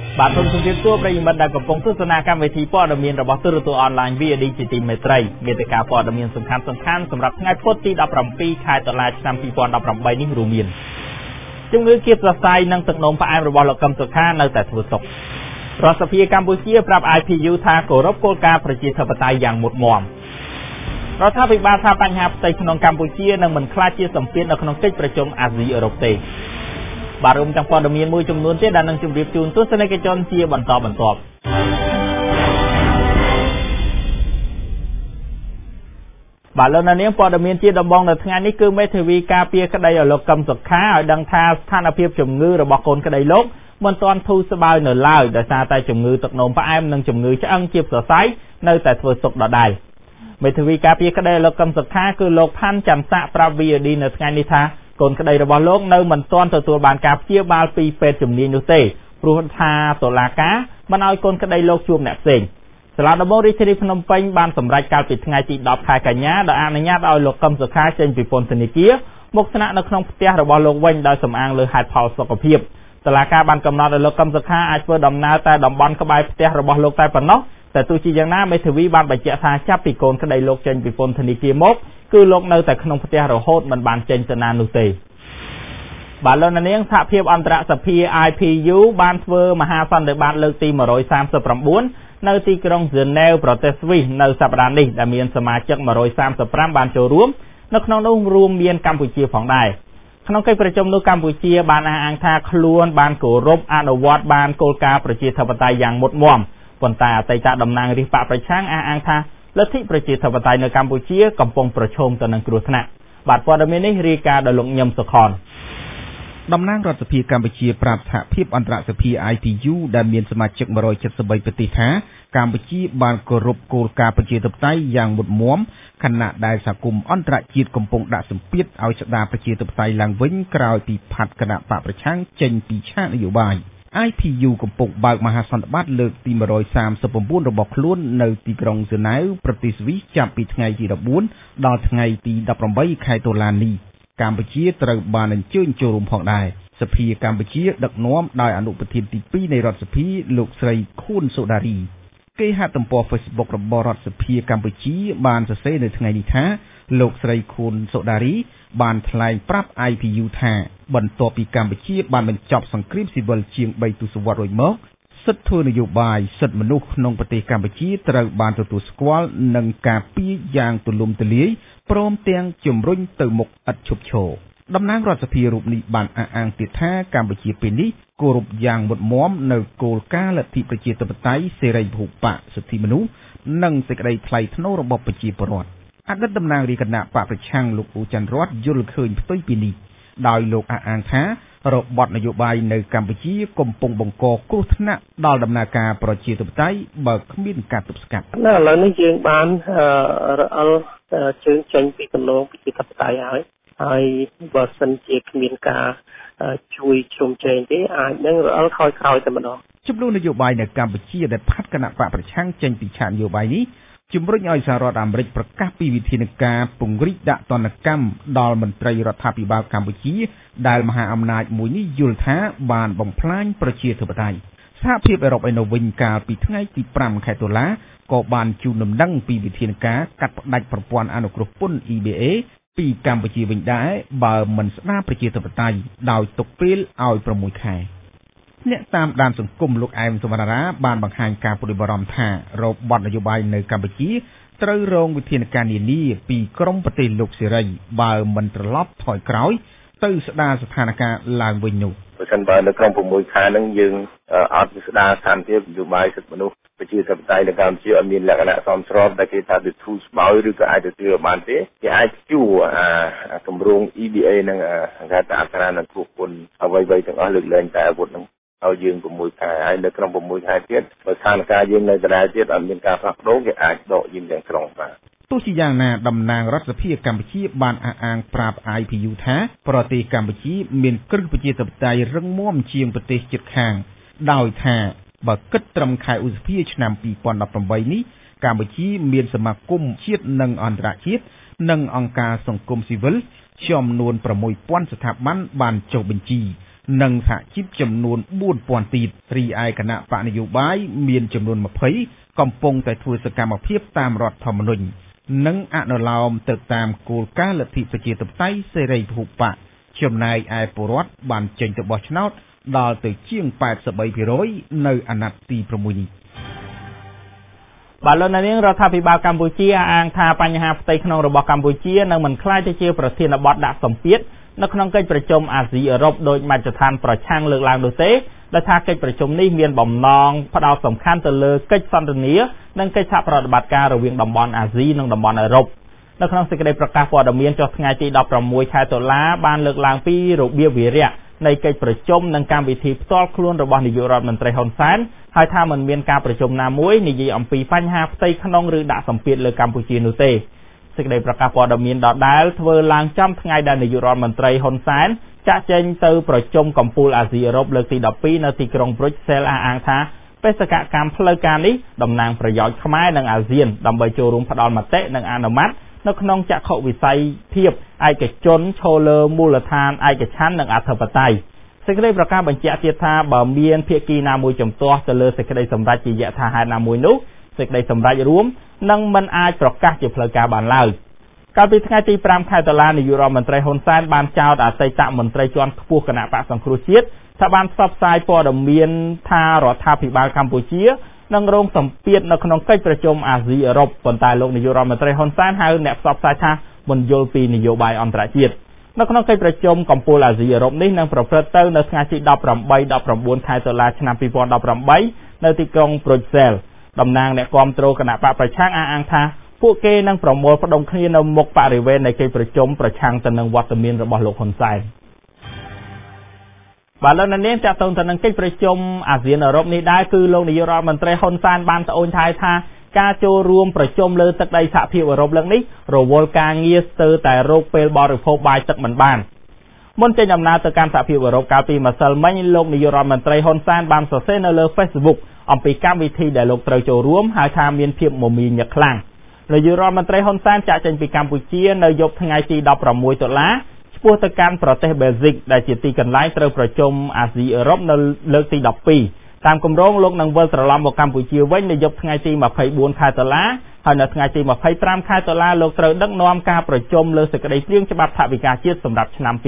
បាទសូមជម្រាបសួរប្រិយមិត្តដែលកំពុងទស្សនាកម្មវិធីព័ត៌មានរបស់ទូរទស្សន៍អនឡាញ VOD ជាទីមេត្រីមាតិកាព័ត៌មានសំខាន់ៗសម្រាប់ថ្ងៃពុធទី17ខែតុលាឆ្នាំ2018នេះរួមមានជំងឺគៀបសរសៃនិងទឹកនោមផ្អែមរបស់លោកកឹមសុខានៅតែធ្វើទុករដ្ឋសភាកម្ពុជាប្រាប់ IPU ថាគោរពគោលការណ៍ប្រជាធិបតេយ្យយ៉ាងមុតមាំរដ្ឋាភិបាលថាបញ្ហាផ្ទៃក្នុងកម្ពុជានឹងមិនខ្លាចជាសម្ពាធនៅក្នុងកិច្ចប្រជុំអាស៊ីអឺរ៉ុបទេបាទរួមទាំងព័ត៌មានមួយចំនួនទៀតដែលនឹងជម្រាបជូនទស្សនិកជនជាបន្តបន្ទាប់បាទលោកនាងព័ត៌មានជាដំបូងនៅថ្ងៃនេះគឺមេធាវីការពារក្តីឲ្យលោកកឹមសុខាឲ្យដឹងថាស្ថានភាពជំងឺរបស់កូនក្តីលោកមិនទាន់ធូរស្បើយនៅឡើយដោយសារតែជំងឺទឹកនោមផ្អែមនិងជំងឺឆ្អឹងជាសរសៃនៅតែធ្វើទុកដដែលមេធាវីការពារក្តីឲ្យលោកកឹមសុខាគឺលោកផាន់ច័ន្ទស័កប្រាប់ VOD នៅថ្ងៃនេះថាកូនក្តីរបស់លោកនៅមិនទាន់ទទួលបានការព្យាបាលពីពេទ្យជំនាញនោះទេព្រោះថាតុលាការមិនឲ្យកូនក្តីលោកជួបអ្នកផ្សេងសាលាដំបងរាជធានីភ្នំពេញបានសម្រេចកាលពីថ្ងៃទី10ខែកញ្ញាដោយអនុញ្ញាតឲ្យលោកកឹមសុខាចេញពីពន្ធនាគារមកស្នាក់នៅក្នុងផ្ទះរបស់លោកវិញដោយសំអាងលើហេតុផលសុខភាពតុលាការបានកំណត់ឲ្យលោកកឹមសុខាអាចធ្វើដំណើរតែតំបន់ក្បែរផ្ទះរបស់លោកតែប៉ុណ្ណោះតែទោះជាយ៉ាងណាមេធាវីបានបញ្ជាក់ថាចាប់ពីកូនក្តីលោកចេញពីពន្ធនាគារមកគឺលោកនៅតែក្នុងផ្ទះរហូតមិនបានចេញទៅណានោះទេបាទលោកនាងសហភាពអន្តរសភា IPU បានធ្វើមហាសន្និបាតលើកទី139នៅទីក្រុងហ្សឺណែវប្រទេសស្វីសនៅសប្តាហ៍នេះដែលមានសមាជិក135បានចូលរួមនៅក្នុងនោះរួមមានកម្ពុជាផងដែរក្នុងកិច្ចប្រជុំនោះកម្ពុជាបានអះអាងថាខ្លួនបានគោរពអនុវត្តបានគោលការណ៍ប្រជាធិបតេយ្យយ៉ាងមុតមាំប៉ុន្តែអតីតតំណាងរាស្ត្របកប្រឆាំងអះអាងថាលទ្ធិប្រជាធិបតេយ្យនៅកម្ពុជាកំពុងប្រឈមទៅនឹងគ្រោះថ្នាក់បាទព័ត៌មាននេះរាយការណ៍ដោយលោកញឹមសុខនតំណាងរដ្ឋសភាកម្ពុជាប្រាប់សហភាពអន្តរសភា IPU ដែលមានសមាជិក173ប្រទេសថាកម្ពុជាបានគោរពគោលការណ៍ប្រជាធិបតេយ្យយ៉ាងមុតមាំខណៈដែលសហគមន៍អន្តរជាតិកំពុងដាក់សម្ពាធឲ្យស្ដារប្រជាធិបតេយ្យឡើងវិញក្រោយពីផាត់គណៈបកប្រឆាំងចេញពីឆាកនយោបាយ IPU កំពុងបើកមហាសន្និបាតលើកទី139របស់ខ្លួននៅទីក្រុងហ្សឺណែវប្រទេសស្វីសចាប់ពីថ្ងៃទី14ដល់ថ្ងៃទី18ខែតុលានេះកម្ពុជាត្រូវបានអញ្ជើញចូលរួមផងដែរសភាកម្ពុជាដឹកនាំដោយអនុប្រធានទី2នៃរដ្ឋសភាលោកស្រីខួនសូដារីគេហទំព័រ Facebook របស់រដ្ឋសភាកម្ពុជាបានសរសេរនៅថ្ងៃនេះថាលោកស្រីខួនសូដារីបានថ្លែងប្រាប់ IPU ថាបន្ទាប់ពីកម្ពុជាបានបញ្ចប់សង្គ្រាមស៊ីវិលជាង3ទសវត្សរ៍រួចមកសិទ្ធិធ្វើនយោបាយសិទ្ធិមនុស្សក្នុងប្រទេសកម្ពុជាត្រូវបានទទួលស្គាល់និងការពារយ៉ាងទូលំទូលាយព្រមទាំងជំរុញទៅមុខឥតឈប់ឈរតំណាងរដ្ឋសភារូបនេះបានអះអាងទៀតថាកម្ពុជាពេលនេះគោរពយ៉ាងមុតមាំនៅគោលការណ៍លទ្ធិប្រជាធិបតេយ្យសេរីពហុបកសិទ្ធិមនុស្សនិងសេចក្តីថ្លៃថ្នូររបស់ប្រជាពលរដ្ឋអតីតតំណាងរាជគណៈបកប្រឆាំងលោកអ៊ូច័ន្ទរតយល់ឃើញផ្ទុយពីនេះដោយលោកអះអាងថារបបនយោបាយនៅកម្ពុជាកំពុងបង្កគ្រោះថ្នាក់ដល់ដំណើរការប្រជាធិបតេយ្យបើគ្មានការទប់ស្កាត់ឥឡូវនេះយើងបានរអិលជើងចេញពីគន្លងប្រជាធិបតេយ្យហើយបើសិនជាគ្មានការជួយជ្រោមជ្រែងទេអាចនឹងរអិលក្រោយតែម្ដងចំនួននយោបាយនៅកម្ពុជាដែលផាត់គណៈបកប្រឆាំងចេញពីឆាកនយោបាយនេះជំរុញឲ្យសហរដ្ឋអាមេរិកប្រកាសពីវិធានការពង្រីកដាក់ទណ្ឌកម្មដល់មន្ត្រីរដ្ឋាភិបាលកម្ពុជាដែលមហាអំណាចមួយនេះយល់ថាបានបំផ្លាញប្រជាធិបតេយ្យសហភាពអឺរ៉ុបឯណោះវិញកាលពីថ្ងៃទី5ខែតុលាក៏បានជូនដំណឹងពីវិធានការកាត់ផ្តាច់ប្រព័ន្ធអនុគ្រោះពន្ធ EBA ពីកម្ពុជាវិញដែរបើមិនស្ដារប្រជាធិបតេយ្យដោយទុកពេលឲ្យ6ខែអ្នកតាមដានសង្គមលោកអែមសមរាបានបង្ហាញការព្រួយបារម្ភថារបបនយោបាយនៅកម្ពុជាត្រូវរងវិធានការនានាពីក្រមប្រទេសលោកសេរីបើមិនត្រឡប់ថយក្រោយទៅស្ដារស្ថានភាពឡើងវិញនោះបើសិនបើនៅក្នុង6ខែហ្នឹងយើងអត់ស្ដារស្ថានភាពនយោបាយសិទ្ធិមនុស្សប្រជាធិបតេយ្យនៅកម្ពុជាអត់មានលក្ខណៈសមស្របដែលគេថាទៅធូរស្បើយឬក៏អាចទទួលបានទេគេអាចជួគម្រោង EBA នឹងគេថាអក្សរនឹងគ្រប់គុណអ្វីៗទាំងអស់លើកលែងតែអាវុធហ្នឹងឲ្យយើង6ខែហើយនៅក្នុង6ខែទៀតបើស្ថានភាពយើងនៅដដែលទៀតអត់មានការផ្លាស់ប្ដូរគេអាចដកយើងទាំងស្រុងបាទទោះជាយ៉ាងណាតំណាងរដ្ឋសភាកម្ពុជាបានអះអាងប្រាប់ IPU ថាប្រទេសកម្ពុជាមានគ្រឹះប្រជាធិបតេយ្យរឹងមាំជាងប្រទេសជិតខាងដោយថាបើគិតត្រឹមខែឧសភាឆ្នាំ2018នេះកម្ពុជាមានសមាគមជាតិនិងអន្តរជាតិនិងអង្គការសង្គមស៊ីវិលចំនួន 6000 ស្ថាប័នបានចុះបញ្ជីនិងសហជីពចំនួន 4000 ទៀតរីឯគណៈបកនយោបាយមានចំនួន 20 កំពុងតែធ្វើសកម្មភាពតាមរដ្ឋធម្មនុញ្ញនិងអនុលោមទៅតាមគោលការណ៍លទ្ធិប្រជាធិបតេយ្យសេរីពហុបកចំណែកឯពលរដ្ឋបានចេញទៅបោះឆ្នោតដល់ទៅជាង 83% នៅអាណត្តិទី 6 នេះបាទលោកនាងរដ្ឋាភិបាលកម្ពុជាអាងថាបញ្ហាផ្ទៃក្នុងរបស់កម្ពុជានឹងមិនក្លាយទៅជាប្រធានបទដាក់សម្ពាធនៅក្នុងកិច្ចប្រជុំអាស៊ីអឺរ៉ុបដោយមជ្ឈដ្ឋានប្រឆាំងលើកឡើងនោះទេដែលថាកិច្ចប្រជុំនេះមានបំណងផ្ដោតសំខាន់ទៅលើកិច្ចសន្ទនានិងកិច្ចសហប្រតិបត្តិការរវាងតំបន់អាស៊ីនិងតំបន់អឺរ៉ុបនៅក្នុងសេចក្តីប្រកាសព័ត៌មានចុះថ្ងៃទី 16 ខែតុលាបានលើកឡើងពីរបៀបវារៈនៃកិច្ចប្រជុំនិងកម្មវិធីផ្ទាល់ខ្លួនរបស់នាយករដ្ឋមន្ត្រីហ៊ុនសែនហើយថាមិនមានការប្រជុំណាមួយនិយាយអំពីបញ្ហាផ្ទៃក្នុងឬដាក់សម្ពាធលើកម្ពុជានោះទេសេចក្តីប្រកាសព័ត៌មានដដែលធ្វើឡើងចំថ្ងៃដែលនាយករដ្ឋមន្ត្រីហ៊ុនសែនចាក់ចែងទៅប្រជុំកំពូលអាស៊ីអឺរ៉ុបលើកទី 12 នៅទីក្រុង Brussels អះអាងថាបេសកកម្មផ្លូវការនេះតំណាងប្រយោជន៍ខ្មែរនិងអាស៊ានដើម្បីចូលរួមផ្ដល់មតិនិងអនុម័តនៅក្នុងចក្ខុវិស័យភាពឯកជនឈលលើមូលដ្ឋានឯកច្ឆន្ទនិងអធិបតេយ្យសេចក្តីប្រកាសបញ្ជាក់ទៀតថាបើមានភាគីណាមួយជំទាស់ទៅលើសេចក្តីសម្រេចជាយថាហេតុណាមួយនោះសេចក្តីសម្រេចរួមនឹងមិនអាចប្រកាសជាផ្លូវការបានឡើយកាលពីថ្ងៃទី 5 ខែតុលានាយករដ្ឋមន្ត្រីហ៊ុនសែនបានចោទអតីតមន្ត្រីជាន់ខ្ពស់គណៈបកសង្គ្រោះជាតិថាបានផ្សព្វផ្សាយព័ត៌មានថារដ្ឋាភិបាលកម្ពុជានឹងរងសម្ពាធនៅក្នុងកិច្ចប្រជុំអាស៊ីអឺរ៉ុបប៉ុន្តែលោកនាយករដ្ឋមន្ត្រីហ៊ុនសែនហៅអ្នកផ្សព្វផ្សាយថាមិនយល់ពីនយោបាយអន្តរជាតិនៅក្នុងកិច្ចប្រជុំកំពូលអាស៊ីអឺរ៉ុបនេះនឹងប្រព្រឹត្តទៅនៅថ្ងៃទី 18-19 ខែតុលាឆ្នាំ 2018 នៅទីក្រុង Brussels តំណាងអ្នកគាំទ្រគណៈបកប្រឆាំងអះអាងថាពួកគេនឹងប្រមូលផ្ដុំគ្នានៅមុខបរិវេណនៃកិច្ចប្រជុំប្រឆាំងទៅនឹងវត្តមានរបស់លោកហ៊ុនសែនបាទលោកនាងចាក់តងទៅនឹងកិច្ចប្រជុំអាស៊ានអឺរ៉ុបនេះដែរគឺលោកនាយករដ្ឋមន្ត្រីហ៊ុនសែនបានត្អូញត្អែថាការចូលរួមប្រជុំលើទឹកដីសហភាពអឺរ៉ុបលើកនេះរវល់ការងារស្ទើរតែរោគពេលបរិភោគបាយទឹកមិនបានមុនចេញដំណើរទៅកាន់សហភាពអឺរ៉ុបកាលពីម្សិលមិញលោកនាយករដ្ឋមន្ត្រីហ៊ុនសែនបានសរសេរនៅលើ Facebook អំពីកម្មវិធីដែលលោកត្រូវចូលរួមហើយថាមានភាពមមាញឹកខ្លាំងនាយករដ្ឋមន្ត្រីហ៊ុនសែនចាក់ចេញពីកម្ពុជានៅយប់ថ្ងៃទី 16 តុលាឆ្ពោះទៅកាន់ប្រទេសបែលហ្សិកដែលជាទីកន្លែងត្រូវប្រជុំអាស៊ីអឺរ៉ុបនៅលើកទី 12 តាមគម្រោងលោកនឹងវិលត្រឡប់មកកម្ពុជាវិញនៅយប់ថ្ងៃទី 24 ខែតុលាហើយនៅថ្ងៃទី 25 ខែតុលាលោកត្រូវដឹកនាំការប្រជុំលើសេចក្តីព្រាងច្បាប់ថវិកាជាតិសម្រាប់ឆ្នាំ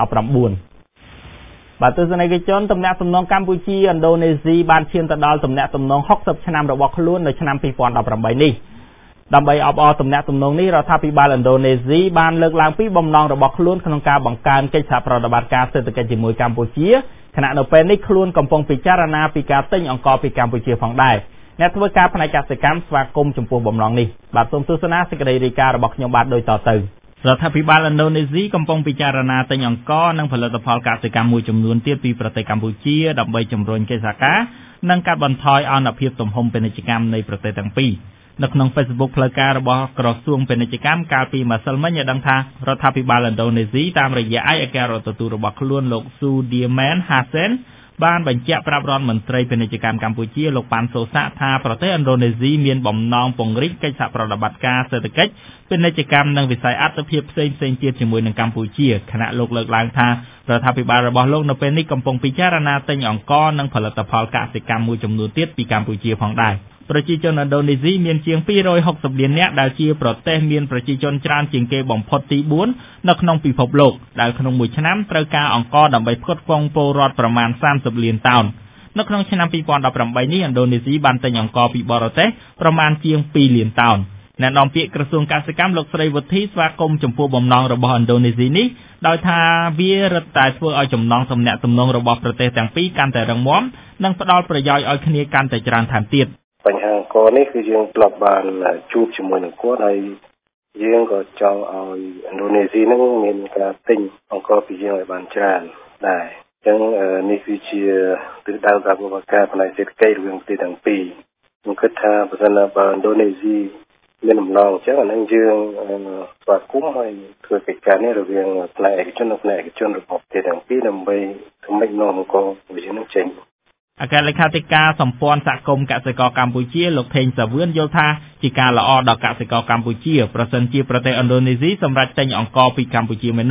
2019 បាទទស្សនិកជនទំនាក់ទំនងកម្ពុជាឥណ្ឌូនេស៊ីបានឈានទៅដល់ទំនាក់ទំនង60ឆ្នាំរបស់ខ្លួននៅឆ្នាំ 2018 នេះដើម្បីអបអរទំនាក់ទំនងនេះរដ្ឋាភិបាលឥណ្ឌូនេស៊ីបានលើកឡើងពីបំណងរបស់ខ្លួនក្នុងការបង្កើនកិច្ចសហប្រតិបត្តិការសេដ្ឋកិច្ចជាមួយកម្ពុជាខណៈនៅពេលនេះខ្លួនកំពុងពិចារណាពីការទិញអង្ករពីកម្ពុជាផងដែរអ្នកធ្វើការផ្នែកកសិកម្មស្វាគមន៍ចំពោះបំណងនេះបាទសូមទស្សនាសេចក្តីរាយការណ៍របស់ខ្ញុំបាទដូចតទៅរដ្ឋាភិបាលឥណ្ឌូនេស៊ីកំពុងពិចារណាទិញអង្ករនិងផលិតផលកសិកម្មមួយចំនួនទៀតពីប្រទេសកម្ពុជាដើម្បីជំរុញកិច្ចសហការនិងកាត់បន្ថយអនុភាពទំហំពាណិជ្ជកម្មនៃប្រទេសទាំងពីរនៅក្នុង Facebook ផ្លូវការរបស់ក្រសួងពាណិជ្ជកម្មកាលពីម្សិលមិញបានដឹងថារដ្ឋាភិបាលឥណ្ឌូនេស៊ីតាមរយៈឯកអគ្គរដ្ឋទូតរបស់ខ្លួនលោក Sudirman Hasan បានបញ្ជាក់ប្រាប់រដ្ឋមន្ត្រីពាណិជ្ជកម្មកម្ពុជាលោកប៉ាន់សូសាក់ថាប្រទេសឥណ្ឌូនេស៊ីមានបំណងពង្រីកកិច្ចសហប្រតិបត្តិការសេដ្ឋកិច្ចពាណិជ្ជកម្មនិងវិស័យអត្ថិភាពផ្សេងៗទៀតជាមួយនឹងកម្ពុជាខណៈលោកលើកឡើងថារដ្ឋាភិបាលរបស់លោកនៅពេលនេះកំពុងពិចារណាទិញអង្ករនិងផលិតផលកសិកម្មមួយចំនួនទៀតពីកម្ពុជាផងដែរប្រជាជនឥណ្ឌូនេស៊ីមានជាង260លាននាក់ដែលជាប្រទេសមានប្រជាជនច្រើនជាងគេបំផុតទី4នៅក្នុងពិភពលោកដែលក្នុងមួយឆ្នាំត្រូវការអង្ករដើម្បីផ្គត់ផ្គង់ពលរដ្ឋប្រមាណ30លានតោននៅក្នុងឆ្នាំ 2018 នេះឥណ្ឌូនេស៊ីបានទិញអង្ករពីបរទេសប្រមាណជាង2លានតោនអ្នកនាំពាក្យក្រសួងកសិកម្មលោកស្រីវុធីស្វាគមន៍ចំពោះបំណងរបស់ឥណ្ឌូនេស៊ីនេះដោយថាវារឹតតែធ្វើឲ្យចំណងទំនាក់ទំនងរបស់ប្រទេសទាំងពីរកាន់តែរឹងមាំនិងផ្ដល់ប្រយោជន៍ឲ្យគ្នាកាន់តែច្រើនថែមទៀតបញ្ហាអង្គរនេះគឺយើងធ្លាប់បានជួបជាមួយនឹងគាត់ហើយយើងក៏ចង់ឲ្យឥណ្ឌូនេស៊ីនឹងមានការទិញអង្គរពីយើងឲ្យបានច្រើនដែរអញ្ចឹងនេះគឺជាទិសដៅការបង្កើតផ្នែកសេដ្ឋកិច្ចរវាងប្រទេសទាំងពីរខ្ញុំគិតថាបើសិនបើឥណ្ឌូនេស៊ីមានដំណងអញ្ចឹងអានឹងយើងស្វាគមន៍ហើយធ្វើកិច្ចការនេះរវាងផ្នែកឯកជននិងផ្នែកឯកជនរបស់ប្រទេសទាំងពីរដើម្បីសម្រេចនាំអង្គរពីយើងនឹងចេញអគ្គលេខាធិការសម្ព័ន្ធសហគមន៍កសិករកម្ពុជាលោកថេងសាវឿនយល់ថាជាការល្អដល់កសិករកម្ពុជាប្រសិនជាប្រទេសឥណ្ឌូនេស៊ីសម្រាប់ទិញអង្ករពីកម្ពុជាមែននោះ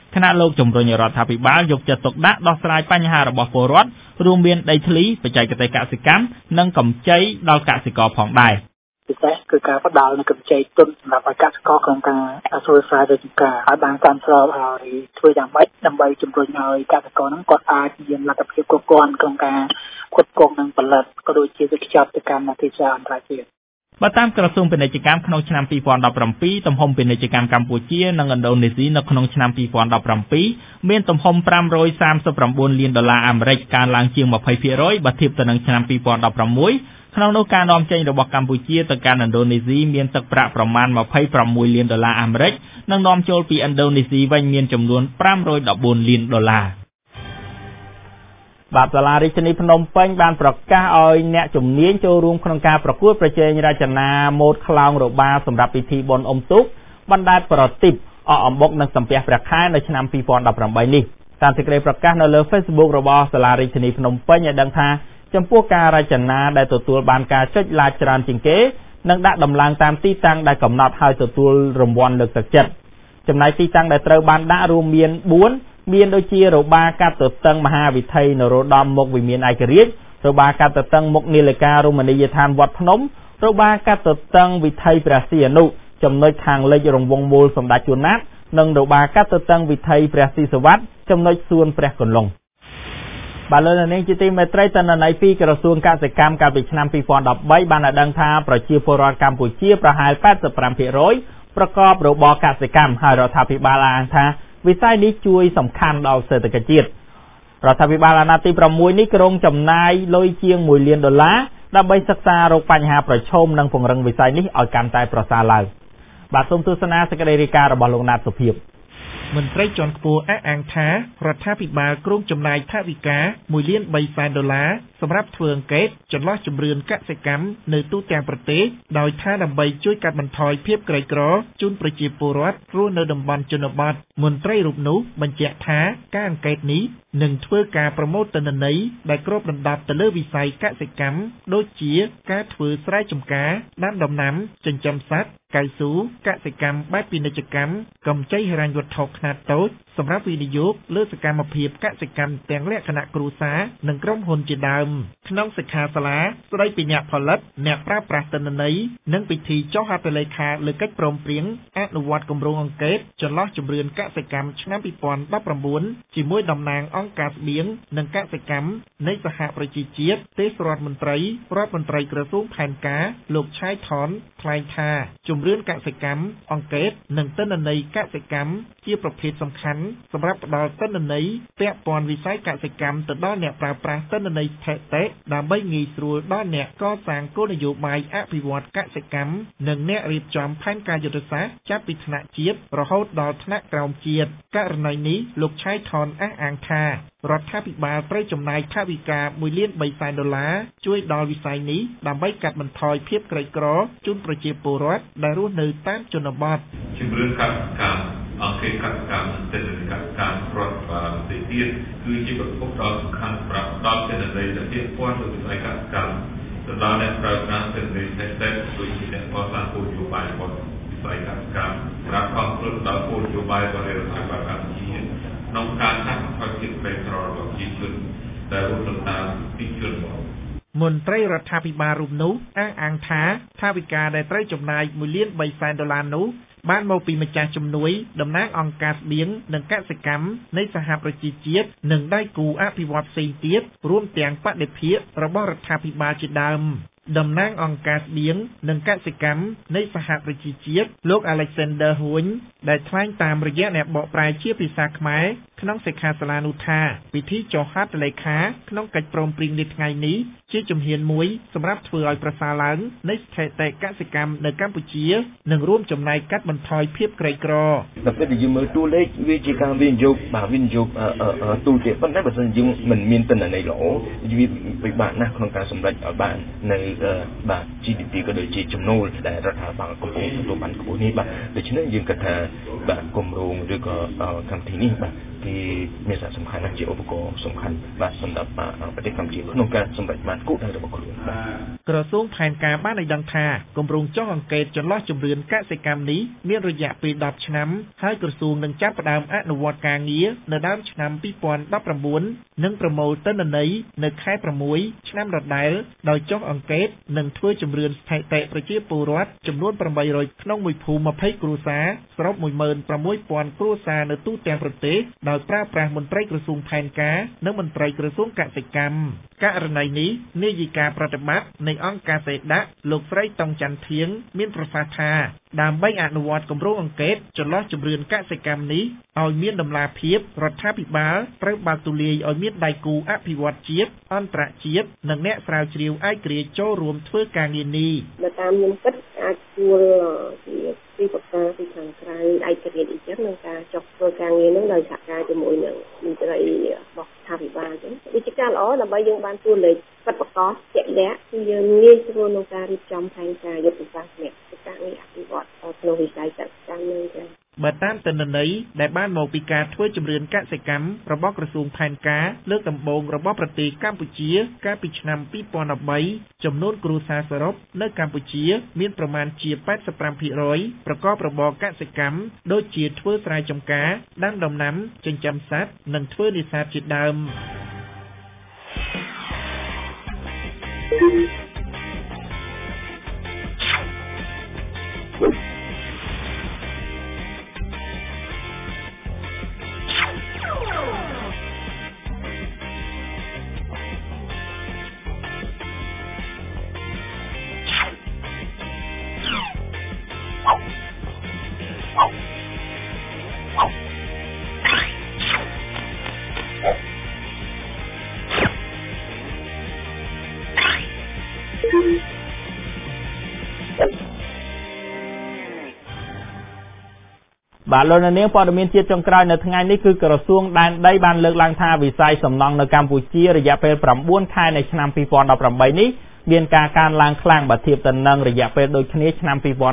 ខណៈលោកជំរុញរដ្ឋាភិបាលយកចិត្តទុកដាក់ដោះស្រាយបញ្ហារបស់ពលរដ្ឋរួមមានដីធ្លីបច្ចេកទេសកសិកម្មនិងកម្ចីដល់កសិករផងដែរពិសេសគឺការផ្ដល់នូវកម្ចីទុនសម្រាប់ឲ្យកសិករក្នុងការធ្វើស្រែចម្ការឲ្យបានតាមស្របហើយធ្វើយ៉ាងម៉េចដើម្បីជំរុញឲ្យកសិករហ្នឹងគាត់អាចមានលទ្ធភាពគ្រប់គ្រាន់ក្នុងការផ្គត់ផ្គង់និងផលិតក៏ដូចជាវិនិយោគទៅកាន់ទីផ្សារអន្តរជាតិបើតាមក្រសួងពាណិជ្ជកម្មក្នុងឆ្នាំ2017ទំហំពាណិជ្ជកម្មកម្ពុជានិងឥណ្ឌូនេស៊ីនៅក្នុងឆ្នាំ2017មានទំហំ$539 លានកើនឡើងជាង 20% បើធៀបទៅនឹងឆ្នាំ2016ក្នុងនោះការនាំចេញរបស់កម្ពុជាទៅកាន់ឥណ្ឌូនេស៊ីមានទឹកប្រាក់ប្រមាណ$26 លាននិងនាំចូលពីឥណ្ឌូនេស៊ីវិញមានចំនួន$514 លានបាទសាលារាជធានីភ្នំពេញបានប្រកាសឲ្យអ្នកជំនាញចូលរួមក្នុងការប្រកួតប្រជែងរចនាម៉ូដខ្លោងរបាសម្រាប់ពិធីបុណ្យអុំទូកបណ្ដែតប្រទីបអកអំបុកនិងសំពះព្រះខែនៅឆ្នាំ2018នេះតាមសេចក្តីប្រកាសនៅលើ Facebook របស់សាលារាជធានីភ្នំពេញឲ្យដឹងថាចំពោះការរចនាដែលទទួលបានការចុច like ច្រើនជាងគេនិងដាក់ដំឡើងតាមទីតាំងដែលកំណត់ឲ្យទទួលរង្វាន់លើកទឹកចិត្តចំណែកទីតាំងដែលត្រូវបានដាក់រួមមាន4មានដូចជារបាកាត់ទទឹងមហាវិថីនរោត្តមមុខវិមានឯករាជ្យរបាកាត់ទទឹងមុខនាឡិការរមណីយដ្ឋានវត្តភ្នំរបាកាត់ទទឹងវិថីព្រះសីហនុចំណុចខាងលិចរង្វង់មូលសម្ដេចជួនណាតនិងរបាកាត់ទទឹងវិថីព្រះស៊ីសវត្តចំណុចសួនព្រះកន្លងបាទលោកនាងជាទីមេត្រីតនន័យពីក្រសួងកសិកម្មកាលពីឆ្នាំ2013បានឲ្យដឹងថាប្រជាពលរដ្ឋកម្ពុជាប្រហែល 85% ប្រកបរបរកសិកម្មហើយរដ្ឋាភិបាលអាងថាវិស័យនេះជួយសំខាន់ដល់សេដ្ឋកិច្ចជាតិរដ្ឋាភិបាលអាណត្តិទី6នេះក្រុងចំណាយលុយជាង$1 លានដើម្បីសិក្សារោគបញ្ហាប្រឈមនិងពង្រឹងវិស័យនេះឲ្យកាន់តែប្រសើរឡើងបាទសូមទស្សនាសេចក្តីរាយការណ៍របស់លោកណាតសុភាពមន្ត្រីជាន់ខ្ពស់អះអាងថារដ្ឋាភិបាលក្រុងចំណាយថវិកា$1.3 លានសម្រាប់ធ្វើអង្កេតចន្លោះជំរឿនកសិកម្មនៅទូទាំងប្រទេសដោយថាដើម្បីជួយកាត់បន្ថយភាពក្រីក្រជូនប្រជាពលរដ្ឋរស់នៅតំបន់ជនបទមន្ត្រីរូបនោះបញ្ជាក់ថាការអង្កេតនេះនឹងធ្វើការប្រមូលទិន្នន័យដែលគ្របដណ្ដប់ទៅលើវិស័យកសិកម្មដូចជាការធ្វើស្រែចម្ការដាំដំណាំចិញ្ចឹមសត្វកៅស៊ូកសិកម្មបែបពាណិជ្ជកម្មកម្ចីហិរញ្ញវត្ថុខ្នាតតូចសម្រាប់វិនិយោគលើសកម្មភាពកសិកម្មទាំងលក្ខណៈគ្រួសារនិងក្រុមហ៊ុនជាដើមក្នុងសិក្ខាសាលាស្ដីពីអ្នកផលិតអ្នកប្រើប្រាស់ទិន្នន័យនិងពិធីចុះហត្ថលេខាលើកិច្ចព្រមព្រៀងអនុវត្តគម្រោងអង្កេតចន្លោះជំរឿនកសិកម្មឆ្នាំ2019ជាមួយតំណាងអង្គការស្បៀងនិងកសិកម្មនៃសហប្រជាជាតិទេសរដ្ឋមន្ត្រីរដ្ឋមន្ត្រីក្រសួងផែនការលោកឆៃថនថ្លែងថាជំរឿនកសិកម្មអង្កេតនិងទិន្នន័យកសិកម្មជាប្រភេទសំខាន់សម្រាប់ផ្ដល់ទិន្នន័យពាក់ព័ន្ធវិស័យកសិកម្មទៅដល់អ្នកប្រើប្រាស់ទិន្នន័យស្ថិតិដើម្បីងាយស្រួលដល់អ្នកកសាងគោលនយោបាយអភិវឌ្ឍកសិកម្មនិងអ្នករៀបចំផែនការយុទ្ធសាស្ត្រចាប់ពីថ្នាក់ជាតិរហូតដល់ថ្នាក់ក្រោមជាតិករណីនេះលោកឆៃថនអះអាងថារដ្ឋាភិបាលត្រូវចំណាយថវិកា$1.3 លានជួយដល់វិស័យនេះដើម្បីកាត់បន្ថយភាពក្រីក្រជូនប្រជាពលរដ្ឋដែលរស់នៅតាមជនបទជំរឿនកសិកម្មអង្គការកសិកម្មនិងទិន្នន័យកសិកម្មរដ្ឋបាលផ្សេងទៀតគឺជាប្រភពដ៏សំខាន់សម្រាប់ដល់ទិន្នន័យដែលពាក់ព័ន្ធទៅវិស័យកសិកម្មទៅដល់អ្នកប្រើប្រាស់ទិន្នន័យផ្សេងៗដូចជាអ្នកកសាងគោលនយោបាយរបស់វិស័យកសិកម្មសម្រាប់គ្រប់គ្រងដល់គោលនយោបាយរបស់រដ្ឋាភិបាលកម្ពុជាក្នុងការកាត់បន្ថយភាពក្រីក្ររបស់ប្រជាជនដែលរស់នៅតាមទីជនបទមន្ត្រីរដ្ឋាភិបាលរូបនោះអះអាងថាថវិកាដែលត្រូវចំណាយ$1.3 លាននោះបានមកពីម្ចាស់ជំនួយតំណាងអង្គការស្បៀងនិងកសិកម្មនៃសហប្រជាជាតិនិងដៃគូអភិវឌ្ឍផ្សេងទៀតរួមទាំងបដិភាគរបស់រដ្ឋាភិបាលជាដើមតំណាងអង្គការស្បៀងនិងកសិកម្មនៃសហប្រជាជាតិលោក Alexander ហួញដែលថ្លែងតាមរយៈអ្នកបកប្រែជាភាសាខ្មែរក្នុងសិក្ខាសាលានោះថាពិធីចុះហត្ថលេខាក្នុងកិច្ចព្រមព្រៀងនាថ្ងៃនេះជាជំហានមួយសម្រាប់ធ្វើឲ្យប្រសើរឡើងនៃស្ថិតិកសិកម្មនៅកម្ពុជានិងរួមចំណែកកាត់បន្ថយភាពក្រីក្រតែពេលយើងមើលតួលេខវាជាការវិនិយោគទូទៅប៉ុន្តែបើសិនយើងមិនមានទិន្នន័យល្អវាពិបាកណាស់ក្នុងការសម្រេចឲ្យបាននៅបាទ GDP ក៏ដូចជាចំណូលដែលរដ្ឋាភិបាលកំពុងទទួលបានខ្ពស់នេះបាទដូច្នេះយើងគិតថាបាទគម្រោងឬក៏កម្មវិធីនេះបាទគឺមានសារៈសំខាន់ណាស់ជាឧបករណ៍សំខាន់បាទសម្រាប់ប្រទេសកម្ពុជាក្នុងការសម្រេចបានគោលដៅរបស់ខ្លួនបាទក្រសួងផែនការបានឲ្យដឹងថាគម្រោងចុះអង្កេតចន្លោះជំរឿនកសិកម្មនេះមានរយៈពេល10ឆ្នាំហើយក្រសួងនឹងចាប់ផ្ដើមអនុវត្តការងារនៅដើមឆ្នាំ2019និងប្រមូលទិន្នន័យនៅខែ6ឆ្នាំដដែលដោយចុះអង្កេតនិងធ្វើជំរឿនស្ថិតិប្រជាពលរដ្ឋចំនួន800ក្នុងមួយភូមិ20គ្រួសារសរុប 16,000 គ្រួសារនៅទូទាំងប្រទេសដោយប្រើប្រាស់មន្ត្រីក្រសួងផែនការនិងមន្ត្រីក្រសួងកសិកម្មករណីនេះនាយិកាប្រតិបត្តិនៃអង្គការសេដាក់លោកស្រីតុងច័ន្ទធៀងមានប្រសាសន៍ថាដើម្បីអនុវត្តគម្រោងអង្កេតចន្លោះជំរឿនកសិកម្មនេះឲ្យមានតម្លាភាពរដ្ឋាភិបាលត្រូវបើកទូលាយឲ្យមានដៃគូអភិវឌ្ឍជាតិអន្តរជាតិនិងអ្នកស្រាវជ្រាវឯករាជ្យចូលរួមធ្វើការងារនេះតាមខ្ញុំគិតអាចជួលពីប្រកាសពីខាងក្រៅឯករាជ្យអញ្ចឹងនឹងការចុះធ្វើការងារនឹងដោយសហការជាមួយនឹងមន្ត្រីរបស់រដ្ឋាភិបាលអញ្ចឹងវាជាការល្អដើម្បីយើងបានជួលលេខពិតប្រាកដជាក់លាក់គឺយើងងាយស្រួលក្នុងការរៀបចំផែនការយុទ្ធសាស្ត្រការងារអភិវឌ្ឍក្នុងវិស័យកសិកម្មនឹងចឹងបើតាមទិន្នន័យដែលបានមកពីការធ្វើជំរឿនកសិកម្មរបស់ក្រសួងផែនការលើកដំបូងរបស់ប្រទេសកម្ពុជាកាលពីឆ្នាំ2013ចំនួនគ្រួសារសរុបនៅកម្ពុជាមានប្រមាណជា 85% ប្រកបរបរកសិកម្មដូចជាធ្វើស្រែចម្ការដាំដំណាំចិញ្ចឹមសត្វនិងធ្វើនេសាទជាដើមបាទលោកនាងព័ត៌មានជាតិចុងក្រោយនៅថ្ងៃនេះគឺក្រសួងដែនដីបានលើកឡើងថាវិស័យសំណង់នៅកម្ពុជារយៈពេល9ខែនៃឆ្នាំ2018នេះមានការកើនឡើងខ្លាំងបើធៀបទៅនឹងរយៈពេលដូចគ្នាឆ្នាំ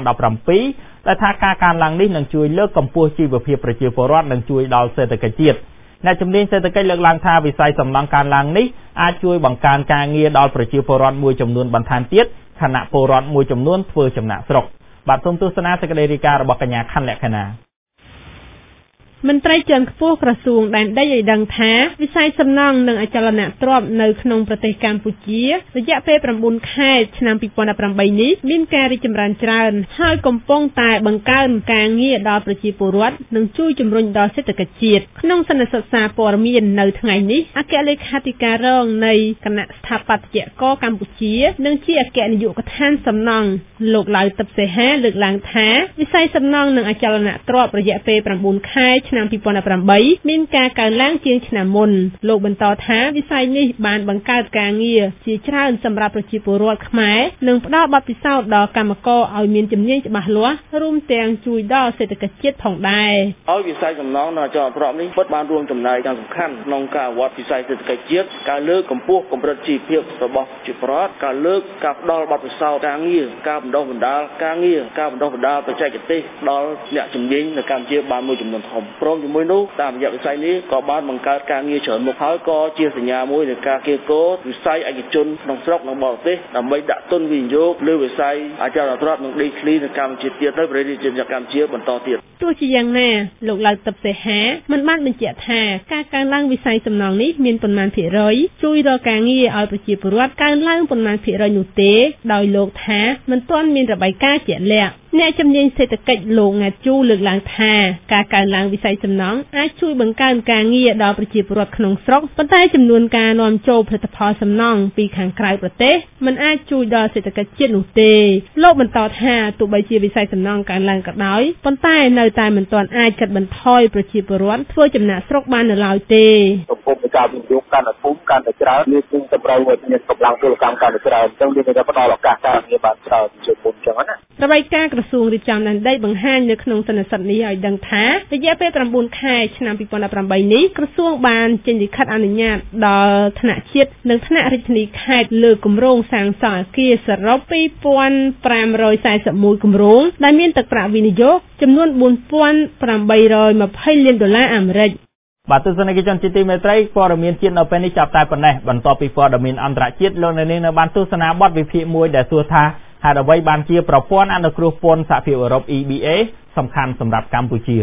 2017ដែលថាការកើនឡើងនេះនឹងជួយលើកកម្ពស់ជីវភាពប្រជាពលរដ្ឋនិងជួយដល់សេដ្ឋកិច្ចជាតិអ្នកជំនាញសេដ្ឋកិច្ចលើកឡើងថាវិស័យសំណង់កើនឡើងនេះអាចជួយបង្កើនការងារដល់ប្រជាពលរដ្ឋមួយចំនួនបន្ថែមទៀតខណៈពលរដ្ឋមួយចំនួនធ្វើចំណាកស្រុកបាទសូមទស្សនាសេចក្តីរាយការណ៍របស់កញ្ញាខណ្ឌលក្ខណាមន្ត្រីជាន់ខ្ពស់ក្រសួងដែនដីឲ្យដឹងថាវិស័យសំណង់និងអចលនទ្រព្យនៅក្នុងប្រទេសកម្ពុជារយៈពេល9ខែឆ្នាំ2018នេះមានការរីកចម្រើនច្រើនហើយកំពុងតែបង្កើនការងារដល់ប្រជាពលរដ្ឋនិងជួយជំរុញដល់សេដ្ឋកិច្ចជាតិក្នុងសន្និសីទសារព័ត៌មាននៅថ្ងៃនេះអគ្គលេខាធិការរងនៃគណៈស្ថាបត្យករកម្ពុជានិងជាអគ្គនាយកដ្ឋានសំណង់លោកឡៅទឹកសេហាលើកឡើងថាវិស័យសំណង់និងអចលនទ្រព្យរយៈពេល9ខែឆ្នាំ2018មានការកើនឡើងជាងឆ្នាំមុនលោកបន្តថាវិស័យនេះបានបង្កើតការងារជាច្រើនសម្រាប់ប្រជាពលរដ្ឋខ្មែរនិងផ្ដល់បទពិសោធន៍ដល់កម្មករឲ្យមានជំនាញច្បាស់លាស់រួមទាំងជួយដល់សេដ្ឋកិច្ចជាតិផងដែរហើយវិស័យសំណង់និងអចលនទ្រព្យនេះពិតបានរួមចំណែកយ៉ាងសំខាន់ក្នុងការអភិវឌ្ឍវិស័យសេដ្ឋកិច្ចជាតិការលើកកម្ពស់កម្រិតជីវភាពរបស់ប្រជាពលរដ្ឋការលើកការផ្ដល់បទពិសោធន៍ការងារការបណ្ដុះបណ្ដាលការងារការបណ្ដុះបណ្ដាលបច្ចេកទេសដល់អ្នកជំនាញនៅកម្ពុជាបានមួយចំនួនធំព្រមជាមួយនោះតាមរយៈវិស័យនេះក៏បានបង្កើតការងារច្រើនមុខហើយក៏ជាសញ្ញាមួយនៃការគៀកគរវិស័យឯកជនក្នុងស្រុកនិងបរទេសដើម្បីដាក់ទុនវិនិយោគលើវិស័យអចលនទ្រព្យនិងដីធ្លីនៅកម្ពុជាទៀតនៅប្រទេសជាតិកម្ពុជាបន្តទៀតទោះជាយ៉ាងណាលោកឡៅទឹកសេហាមិនបានបញ្ជាក់ថាការកើនឡើងវិស័យសំណង់នេះមានប៉ុន្មានភាគរយជួយរកការងារឲ្យប្រជាពលរដ្ឋកើនឡើងប៉ុន្មានភាគរយនោះទេដោយលោកថាមិនទាន់មានរបាយការណ៍ជាក់លាក់អ្នកជំនាញសេដ្ឋកិច្ចលោកងាជូលើកឡើងថាការកើនឡើងវិស័យសំណង់អាចជួយបង្កើនការងារដល់ប្រជាពលរដ្ឋក្នុងស្រុកប៉ុន្តែចំនួនការនាំចូលផលិតផលសំណង់ពីខាងក្រៅប្រទេសមិនអាចជួយដល់សេដ្ឋកិច្ចជាតិនោះទេលោកបន្តថាទោះបីជាវិស័យសំណង់កើនឡើងក៏ដោយប៉ុន្តែនៅតែមិនទាន់អាចកាត់បន្ថយប្រជាពលរដ្ឋធ្វើចំណាកស្រុកបាននៅឡើយទេកំពុងមានការវិនិយោគកាន់តែធំកាន់តែច្រើននេះគឺតម្រូវឲ្យមានកម្លាំងពលកម្មកាន់តែច្រើនអញ្ចឹងវានឹងផ្ដល់ឱកាសការងារបានច្រើនជាងមុនអញ្ចឹងណារបាយការណ៍ក្រសួងរៀបចំដែនដីបង្ហាញនៅក្នុងសន្និសីទនេះឲ្យដឹងថារយៈពេល9ខែឆ្នាំ2018នេះក្រសួងបានចេញលិខិតអនុញ្ញាតដល់ថ្នាក់ជាតិនិងថ្នាក់រាជធានីខេត្តលើគម្រោងសាងសង់អគារសរុប 2541 គម្រោងដែលមានទឹកប្រាក់វិនិយោគចំនួន $4,820 លានអាមេរិកបាទទស្សនិកជនជាទីមេត្រីព័ត៌មានជាតិនៅពេលនេះចាប់តែប៉ុណ្ណេះបន្ទាប់ពីព័ត៌មានអន្តរជាតិលោកអ្នកនាងនៅបានទស្សនាបទវិភាគមួយដែលសួរថាហេតុអ្វីបានជាប្រព័ន្ធអនុគ្រោះពន្ធសហភាពអឺរ៉ុប EBA សំខាន់សម្រាប់កម្ពុជា